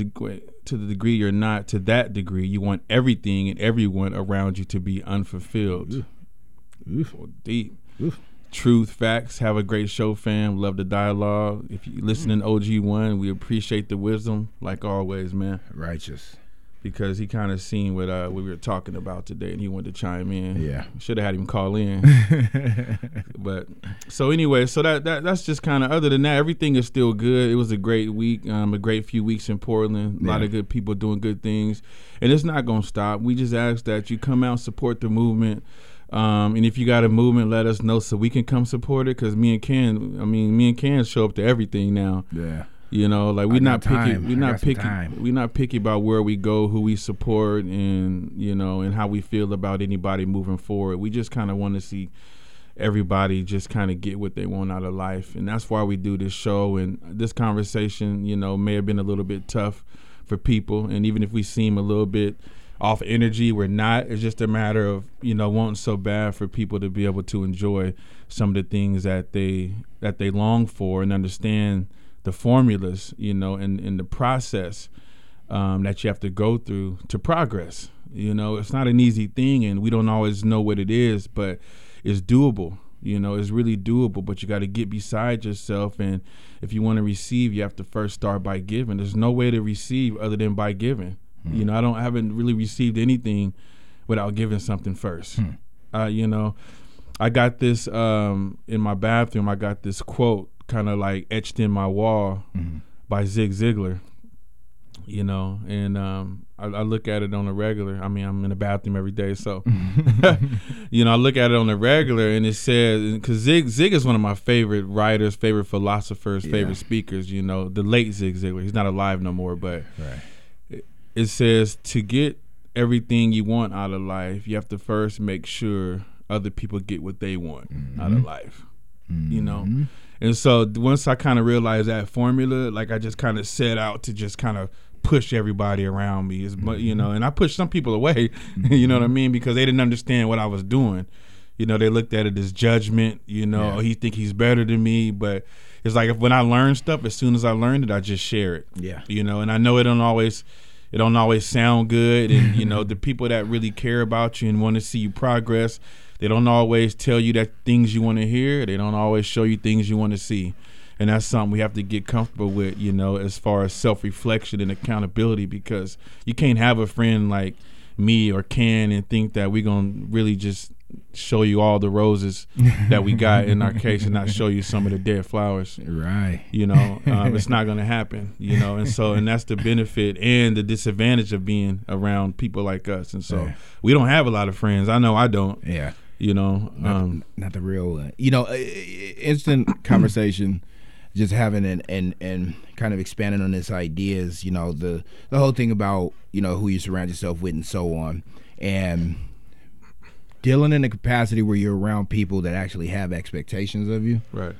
degree, you want everything and everyone around you to be unfulfilled. Oof. Deep. Oof. Truth, facts. Have a great show, fam. Love the dialogue. If you listening OG1, we appreciate the wisdom, like always, man. Righteous. Because he kind of seen what we were talking about today, and he wanted to chime in. Yeah. Should have had him call in. But so anyway, so that's just kind of, other than that, everything is still good. It was a great week, a great few weeks in Portland. A lot of good people doing good things, and it's not gonna stop. We just ask that you come out, support the movement. And if you got a movement, let us know so we can come support it. Because me and Ken show up to everything now. Yeah. You know, like we're not picky. We're not picky. Time. We're not picky about where we go, who we support, and and how we feel about anybody moving forward. We just kind of want to see everybody just kind of get what they want out of life, and that's why we do this show. And this conversation, may have been a little bit tough for people, and even if we seem a little bit off energy, we're not. It's just a matter of wanting so bad for people to be able to enjoy some of the things that they long for and understand the formulas, and the process that you have to go through to progress. It's not an easy thing, and we don't always know what it is, but it's doable. It's really doable, but you got to get beside yourself. And if you want to receive, you have to first start by giving. There's no way to receive other than by giving. I haven't really received anything without giving something first. I got this in my bathroom. I got this quote kind of like etched in my wall by Zig Ziglar, and I look at it on a regular. I mean, I'm in the bathroom every day, so I look at it on a regular, and it says, because Zig is one of my favorite writers, favorite philosophers, favorite speakers. The late Zig Ziglar. He's not alive no more, but it says, to get everything you want out of life, you have to first make sure other people get what they want out of life. And so once I kind of realized that formula, like I just kind of set out to just kind of push everybody around me, and I pushed some people away, you know what I mean, because they didn't understand what I was doing. They looked at it as judgment, he think he's better than me, but it's like when I learn stuff, as soon as I learned it, I just share it. Yeah. And I know it don't always sound good, and the people that really care about you and want to see you progress, they don't always tell you that things you want to hear. They don't always show you things you want to see. And that's something we have to get comfortable with, as far as self-reflection and accountability, because you can't have a friend like me or Ken and think that we're going to really just show you all the roses that we got in our case and not show you some of the dead flowers. Right. It's not going to happen, and that's the benefit and the disadvantage of being around people like us. And so we don't have a lot of friends. I know I don't. Yeah. Not the real, instant conversation, just having and kind of expanding on this ideas, the whole thing about, who you surround yourself with and so on, and dealing in a capacity where you're around people that actually have expectations of you. Right.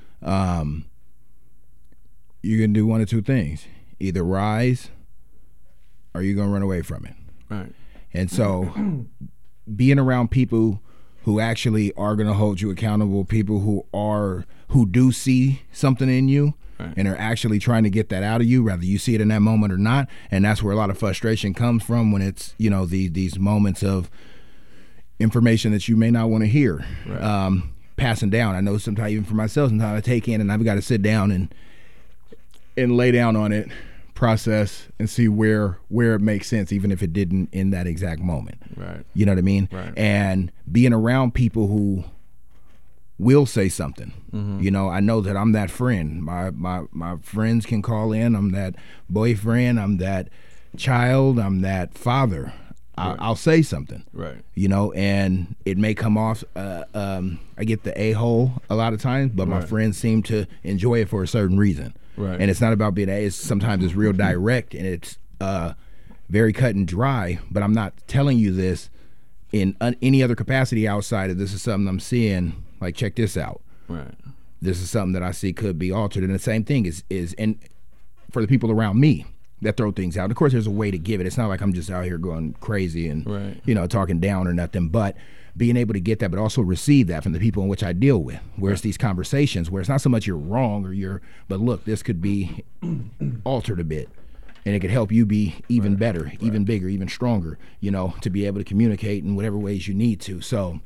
You're going to do one of two things, either rise or you're going to run away from it. Right. And so being around people who actually are going to hold you accountable, people who do see something in you, right, and are actually trying to get that out of you, whether you see it in that moment or not. And that's where a lot of frustration comes from, when it's, these moments of information that you may not want to hear, right, passing down. I know sometimes, even for myself, sometimes I take in and I've got to sit down and lay down on it, process, and see where it makes sense, even if it didn't in that exact moment. Right. You know what I mean? Right. And being around people who will say something. Mm-hmm. I know that I'm that friend. My friends can call in. I'm that boyfriend. I'm that child. I'm that father. Right. I'll say something. Right. And it may come off, I get the a-hole a lot of times, but my friends seem to enjoy it for a certain reason. Right. And it's not about being sometimes it's real direct, and it's very cut and dry, but I'm not telling you this in any other capacity outside of, this is something I'm seeing, like, check this out. Right. This is something that I see could be altered. And the same thing is and for the people around me that throw things out. Of course, there's a way to give it. It's not like I'm just out here going crazy and, right, talking down or nothing, but being able to get that, but also receive that from the people in which I deal with, where it's these conversations where it's not so much you're wrong but look, this could be altered a bit. And it could help you be even better, even bigger, even stronger, to be able to communicate in whatever ways you need to. So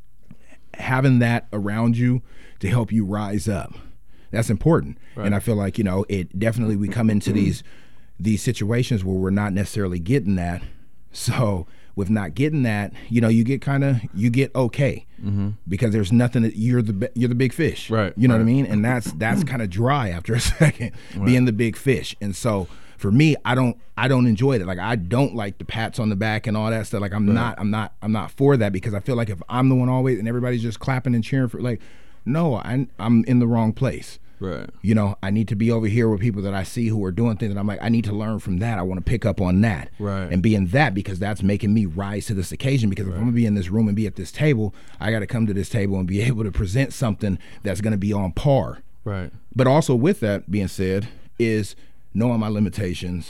having that around you to help you rise up, that's important. And I feel like, it definitely, we come into these situations where we're not necessarily getting that. So with not getting that, you get okay, because there's nothing that you're the big fish. Right. You know what I mean? And that's kind of dry after a second, being the big fish. And so for me, I don't enjoy that. Like, I don't like the pats on the back and all that stuff. Like, I'm not for that, because I feel like if I'm the one always and everybody's just clapping and cheering for, like, no, I'm in the wrong place. Right. I need to be over here with people that I see who are doing things, and I'm like, I need to learn from that. I want to pick up on that. Right. And be in that, because that's making me rise to this occasion. Because if I'm gonna be in this room and be at this table, I got to come to this table and be able to present something that's going to be on par. Right. But also, with that being said, is knowing my limitations,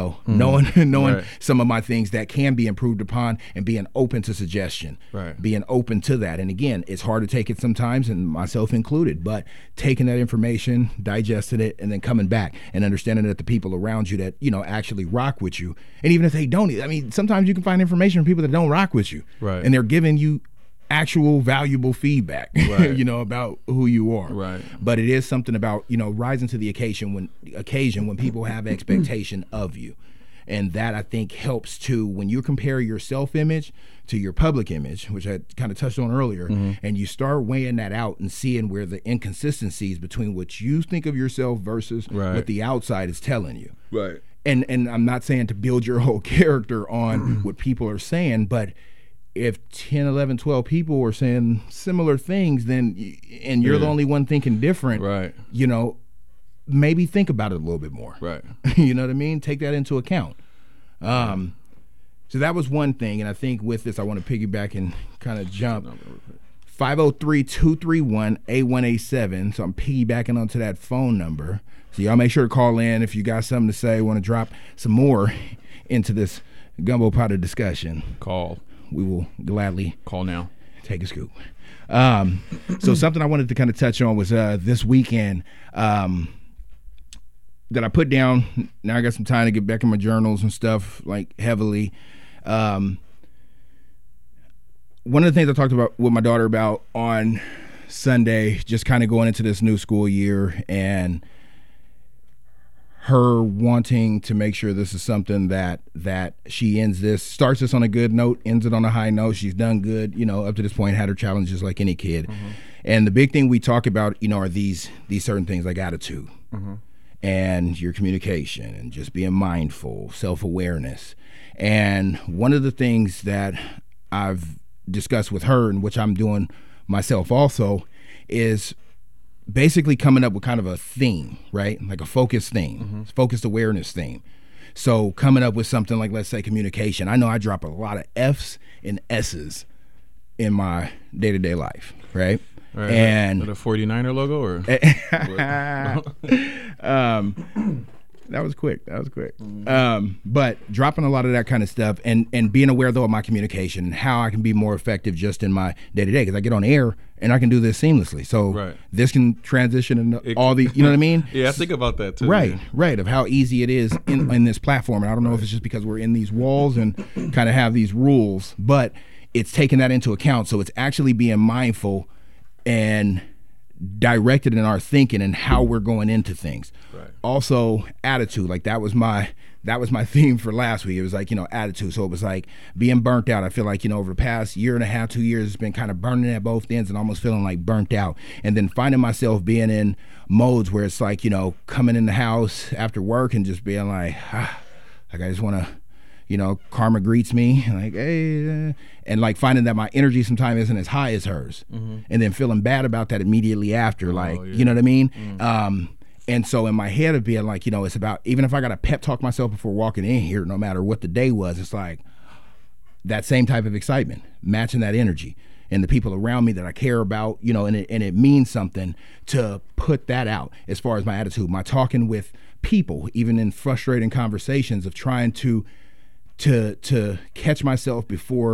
knowing some of my things that can be improved upon, and being open to suggestion, being open to that. And again, it's hard to take it sometimes, and myself included, but taking that information, digesting it, and then coming back and understanding that the people around you that, actually rock with you. And even if they don't, I mean, sometimes you can find information from people that don't rock with you, and they're giving you actual valuable feedback, about who you are. Right. But it is something about, rising to the occasion when people have expectation of you. And that, I think, helps too, when you compare your self-image to your public image, which I kind of touched on earlier, and you start weighing that out and seeing where the inconsistencies between what you think of yourself versus what the outside is telling you. Right. And I'm not saying to build your whole character on what people are saying, but if 10, 11, 12 people are saying similar things, then and you're the only one thinking different, maybe think about it a little bit more. Right. You know what I mean? Take that into account. So that was one thing. And I think with this, I want to piggyback and kind of jump. 503-231-8187. So I'm piggybacking onto that phone number. So y'all make sure to call in if you got something to say, want to drop some more into this gumbo pot of discussion. Call. We will gladly call now. Take a scoop. So something I wanted to kind of touch on was this weekend that I put down. Now I got some time to get back in my journals and stuff, like heavily. One of the things I talked about with my daughter about on Sunday, just kind of going into this new school year, and her wanting to make sure this is something that she starts this on a good note, ends it on a high note. She's done good, up to this point, had her challenges like any kid. And the big thing we talk about, are these certain things like attitude and your communication and just being mindful, self-awareness. And one of the things that I've discussed with her, and which I'm doing myself also, is basically coming up with kind of a theme, right? Like a focused theme, focused awareness theme. So coming up with something like, let's say, communication. I know I drop a lot of F's and S's in my day-to-day life, right? And the 49er logo, or that was quick. But dropping a lot of that kind of stuff, and being aware though of my communication and how I can be more effective just in my day-to-day, because I get on air and I can do this seamlessly. So this can transition into all the, you know what I mean? Yeah, I think about that too. Right, of how easy it is in this platform. And I don't know if it's just because we're in these walls and kind of have these rules, but it's taking that into account. So it's actually being mindful and directed in our thinking and how we're going into things. Also, attitude, like that was my theme for last week. It was like, attitude. So it was like being burnt out. I feel like, over the past year and a half, 2 years, it's been kind of burning at both ends and almost feeling like burnt out. And then finding myself being in modes where it's like, coming in the house after work and just being like I just want to, karma greets me like, hey, and like finding that my energy sometimes isn't as high as hers, and then feeling bad about that immediately after, like, you know what I mean? And so in my head of being like, it's about, even if I got to pep talk myself before walking in here, no matter what the day was, it's like that same type of excitement, matching that energy and the people around me that I care about, and it means something to put that out as far as my attitude, my talking with people, even in frustrating conversations of trying to catch myself before,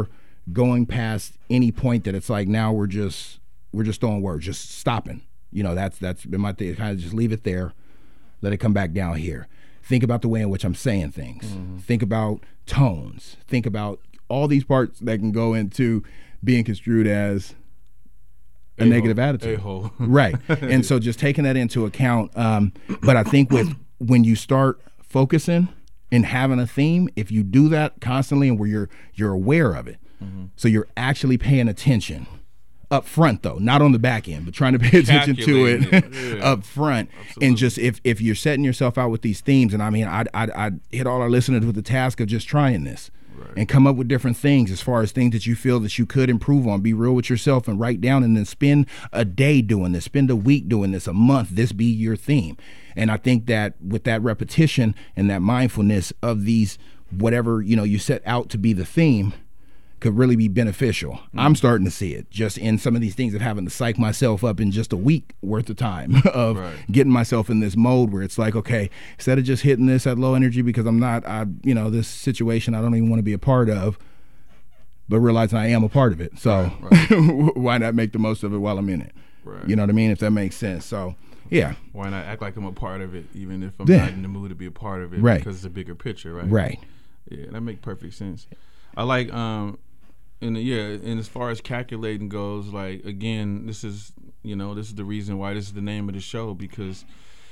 going past any point that it's like now we're just throwing words, just stopping. That's been my thing. Kind of just leave it there, let it come back down here. Think about the way in which I'm saying things. Mm-hmm. Think about tones. Think about all these parts that can go into being construed as a negative attitude. A-hole. Right. And so just taking that into account. But I think when you start focusing and having a theme, if you do that constantly and where you're aware of it, mm-hmm. so you're actually paying attention up front, though, not on the back end, but trying to pay attention to it up front. Absolutely. And just if you're setting yourself out with these themes, and I mean, I'd hit all our listeners with the task of just trying this. Right. And come up with different things as far as things that you feel that you could improve on. Be real with yourself and write down, and then spend a day doing this, spend a week doing this, a month, this be your theme. And I think that with that repetition and that mindfulness of these, whatever, you set out to be the theme, could really be beneficial. Mm-hmm. I'm starting to see it just in some of these things of having to psych myself up in just a week worth of time of getting myself in this mode where it's like, okay, instead of just hitting this at low energy because this situation I don't even want to be a part of, but realizing I am a part of it. So why not make the most of it while I'm in it? Right. You know what I mean? If that makes sense. So yeah. Why not act like I'm a part of it, even if I'm not in the mood to be a part of it, because it's a bigger picture, right? Right. Yeah, that makes perfect sense. I like and as far as calculating goes, like, again, this is the reason why this is the name of the show, because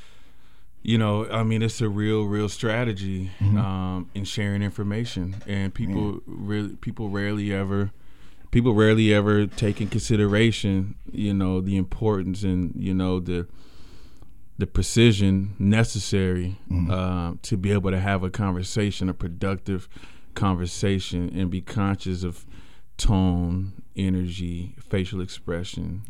it's a real strategy in sharing information, and people rarely ever take in consideration the importance and the precision necessary to be able to have a productive conversation, and be conscious of tone, energy, facial expression,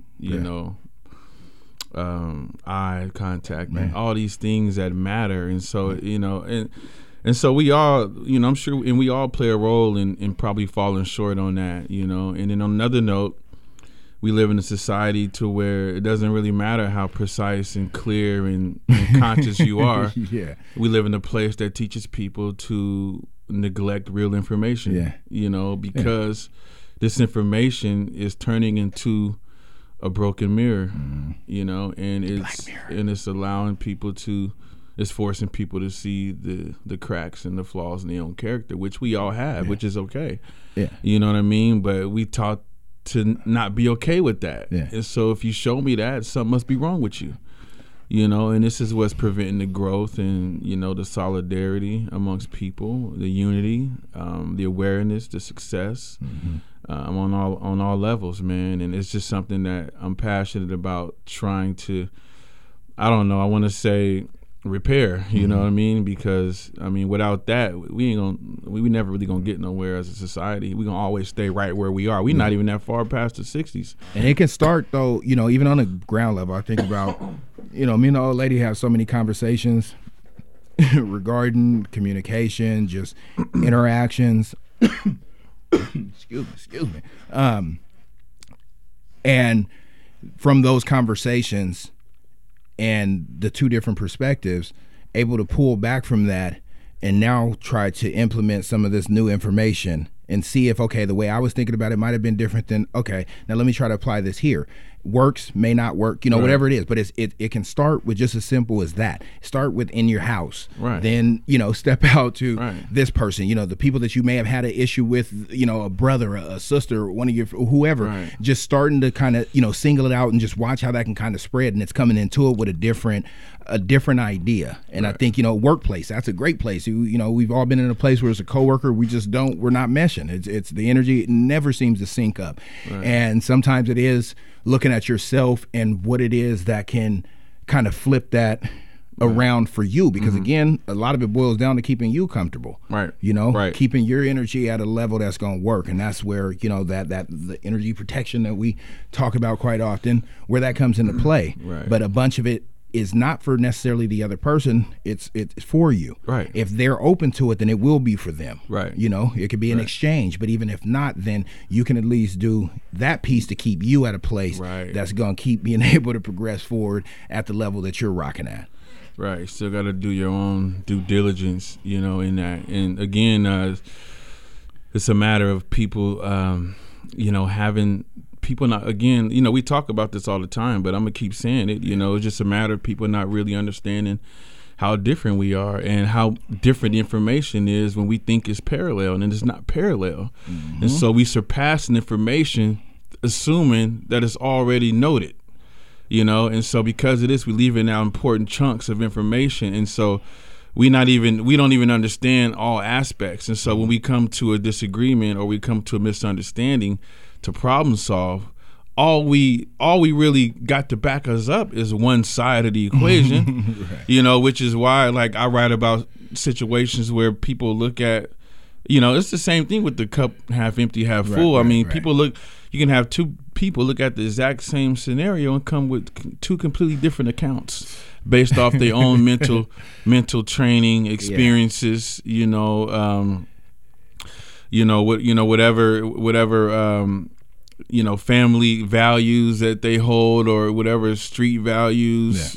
eye contact, and all these things that matter. And so and so we all, I'm sure, and we all play a role in probably falling short on that, And then on another note, we live in a society to where it doesn't really matter how precise and clear and conscious you are. Yeah. We live in a place that teaches people to neglect real information, because this information is turning into a broken mirror, and it's allowing people it's forcing people to see the cracks and the flaws in their own character, which we all have, which is okay. Yeah. You know what I mean? But we taught to not be okay with that. Yeah. And so if you show me that, something must be wrong with you. And this is what's preventing the growth and, the solidarity amongst people, the unity, the awareness, the success, on all levels, man. And it's just something that I'm passionate about trying to, I want to say repair, you know what I mean? Because, without that, we never really gonna get nowhere as a society. We're gonna always stay right where we are. We're not even that far past the 60s. And it can start, though, even on the ground level. I think about, me and the old lady have so many conversations regarding communication, just interactions. Excuse me. And from those conversations and the two different perspectives, able to pull back from that and now try to implement some of this new information and see if, okay, the way I was thinking about it might have been different than, okay, now let me try to apply this here. Works, may not work, whatever it is. But it can start with just as simple as that. Start within your house. Right. Then, step out to this person, the people that you may have had an issue with, a brother, a sister, one of your, whoever, just starting to kind of, single it out and just watch how that can kind of spread. And it's coming into it with a different idea. And I think, workplace, that's a great place. We've all been in a place where it's a coworker, we're not meshing. It's the energy, it never seems to sync up. And sometimes it is looking at yourself and what it is that can kind of flip that around for you, because again, a lot of it boils down to keeping you comfortable, keeping your energy at a level that's going to work. And that's where, that the energy protection that we talk about quite often, where that comes into play. But a bunch of it is not for necessarily the other person, it's for you. If they're open to it, then it will be for them. It could be an exchange, but even if not, then you can at least do that piece to keep you at a place that's going to keep being able to progress forward at the level that you're rocking at. Still got to do your own due diligence, in that. And again, it's a matter of people, having people not, again, we talk about this all the time, but I'm going to keep saying it, it's just a matter of people not really understanding how different we are and how different the information is when we think it's parallel, and it's not parallel. And so we surpass the information assuming that it's already noted, and so because of this, we leaving out important chunks of information, and so we don't even understand all aspects. And so when we come to a disagreement or we come to a misunderstanding to problem solve, all we really got to back us up is one side of the equation, right. Which is why, like, I write about situations where people look at, it's the same thing with the cup half empty, half full. I mean, you can have two people look at the exact same scenario and come with two completely different accounts based off their own mental training experiences, whatever family values that they hold, or whatever street values,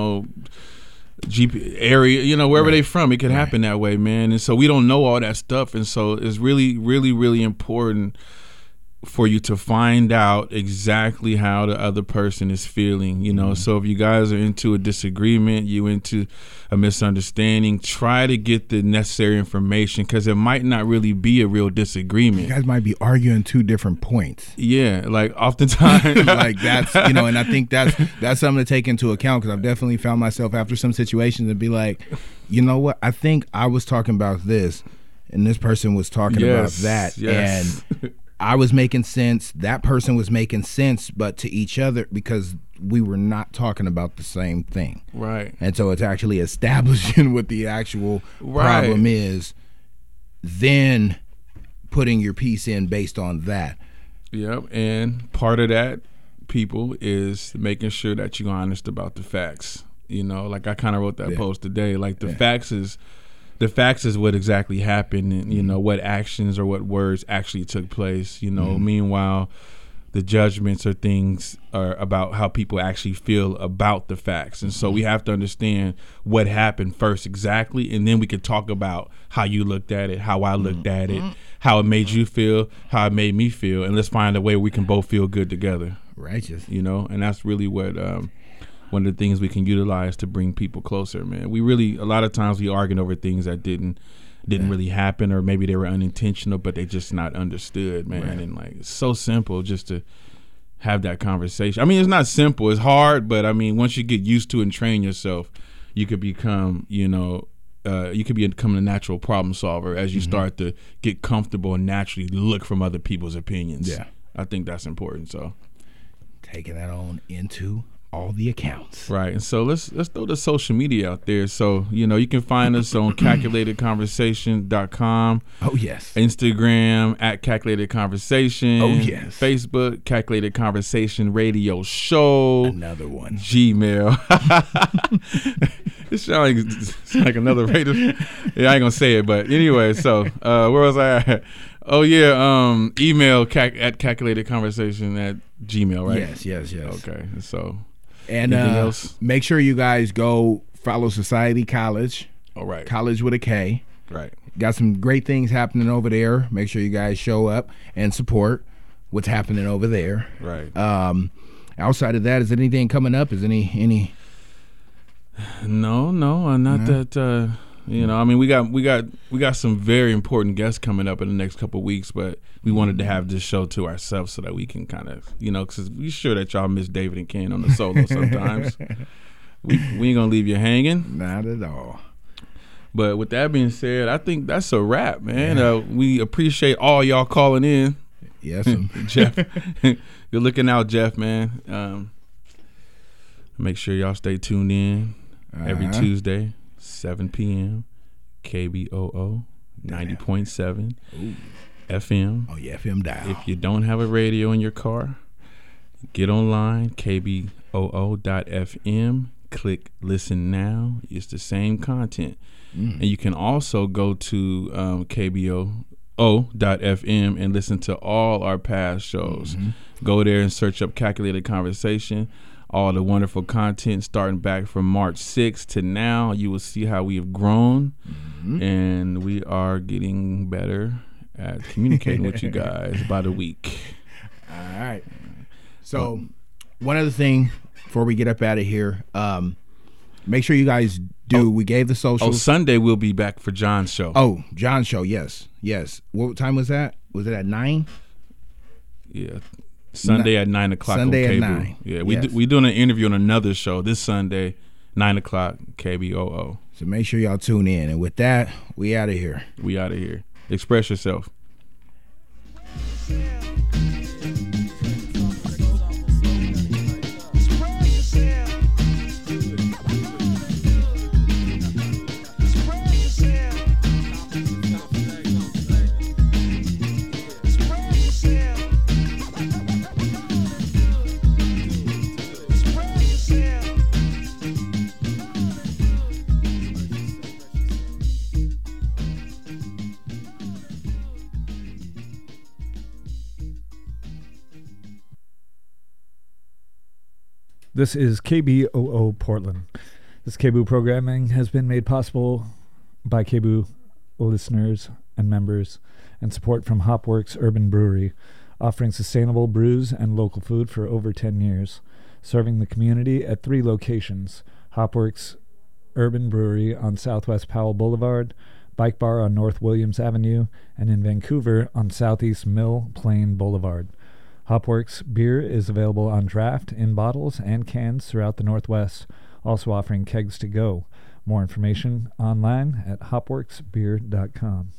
GP area, wherever they from, it could happen that way, man. And so we don't know all that stuff, and so it's really, really, really important for you to find out exactly how the other person is feeling, So if you guys are into a disagreement, you into a misunderstanding, try to get the necessary information, because it might not really be a real disagreement. You guys might be arguing two different points. Yeah, like oftentimes. Like that's, and I think that's something to take into account, because I've definitely found myself after some situations and be like, you know what, I think I was talking about this and this person was talking about that. Yes. And I was making sense, that person was making sense, but to each other, because we were not talking about the same thing. Right. And so it's actually establishing what the actual problem is, then putting your piece in based on that. Yep. And part of that, people, is making sure that you're honest about the facts. Like I kind of wrote that post today. Like the facts is what exactly happened, and what actions or what words actually took place. Meanwhile, the judgments or things are about how people actually feel about the facts. And so we have to understand what happened first exactly, and then we can talk about how you looked at it, how I looked at it, how it made you feel, how it made me feel, and let's find a way we can both feel good together. Righteous. And that's really what one of the things we can utilize to bring people closer, man. A lot of times we arguing over things that didn't really happen, or maybe they were unintentional, but they just not understood, man. Right. And like, it's so simple just to have that conversation. I mean, it's not simple, it's hard, but I mean, once you get used to it and train yourself, you could become, become a natural problem solver as you start to get comfortable and naturally look from other people's opinions. Yeah. I think that's important. So taking that on into all the accounts. Right. And so let's throw the social media out there. So, you can find us on calculatedconversation.com. Oh, yes. Instagram at Calculated Conversation. Oh, yes. Facebook, Calculated Conversation Radio Show. Another one. Gmail. It sounds like another radio. Yeah, I ain't going to say it, but anyway, so where was I at? Oh, yeah. Email at calculatedconversation@gmail, right? Yes. Okay. So. And make sure you guys go follow Society College. All right. College with a K. Right. Got some great things happening over there. Make sure you guys show up and support what's happening over there. Right. Outside of that, is there anything coming up? Is any? No, not that. I mean, we got some very important guests coming up in the next couple of weeks, but we wanted to have this show to ourselves so that we can kind of, because we're sure that y'all miss David and Ken on the solo sometimes. we ain't gonna leave you hanging. Not at all. But with that being said, I think that's a wrap, man. Yeah. We appreciate all y'all calling in. Yes, Jeff. Good looking out, Jeff, man. Make sure y'all stay tuned in every Tuesday. 7 p.m. KBOO 90.7 FM. Oh yeah, FM dial. If you don't have a radio in your car, get online, kboo.fm, click listen now. It's the same content. And you can also go to kboo.fm and listen to all our past shows. Go there and search up Calculated Conversation. All the wonderful content starting back from March 6th to now. You will see how we have grown, and we are getting better at communicating with you guys about a week. All right. So, one other thing before we get up out of here, make sure you guys do. We gave the socials. Oh, Sunday we'll be back for John's show. Oh, John's show. Yes. What time was that? Was it at 9? Yeah. Sunday at 9 o'clock. Sunday on at cable. 9. Yeah, Yes. we doing an interview on another show this Sunday, 9 o'clock, KBOO. So make sure y'all tune in. And with that, we out of here. We out of here. Express yourself. This is KBOO Portland. This KBOO programming has been made possible by KBOO listeners and members and support from Hopworks Urban Brewery, offering sustainable brews and local food for over 10 years, serving the community at 3 locations: Hopworks Urban Brewery on Southwest Powell Boulevard, Bike Bar on North Williams Avenue, and in Vancouver on Southeast Mill Plain Boulevard. Hopworks beer is available on draft, in bottles, and cans throughout the Northwest, also offering kegs to go. More information online at hopworksbeer.com.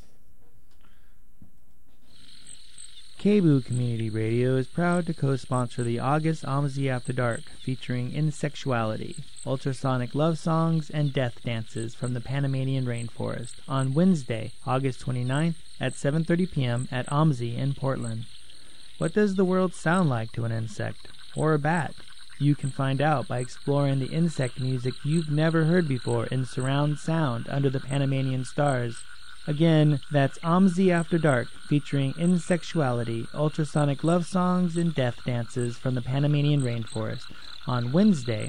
KBOO Community Radio is proud to co-sponsor the August OMSI After Dark, featuring Insexuality, ultrasonic love songs, and death dances from the Panamanian rainforest on Wednesday, August 29th at 7:30 p.m. at OMSI in Portland. What does the world sound like to an insect, or a bat? You can find out by exploring the insect music you've never heard before in surround sound under the Panamanian stars. Again, that's OMSI After Dark, featuring Insexuality, ultrasonic love songs, and death dances from the Panamanian rainforest on Wednesday,